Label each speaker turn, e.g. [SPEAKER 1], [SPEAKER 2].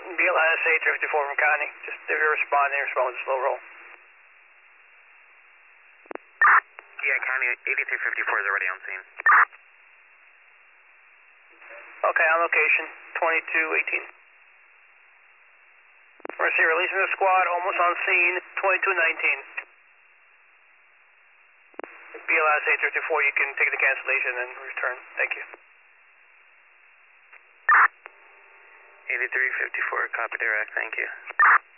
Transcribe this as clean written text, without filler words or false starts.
[SPEAKER 1] BLS 854 from Connie. Just if you're responding, respond with a slow roll.
[SPEAKER 2] Yeah, Connie 8354 is already on scene.
[SPEAKER 1] Okay, on location, 2218. Mercy, releasing the squad, almost on scene, 2219. BLS 854, you can take the cancellation and return. Thank you.
[SPEAKER 2] 8354, copy direct, thank you.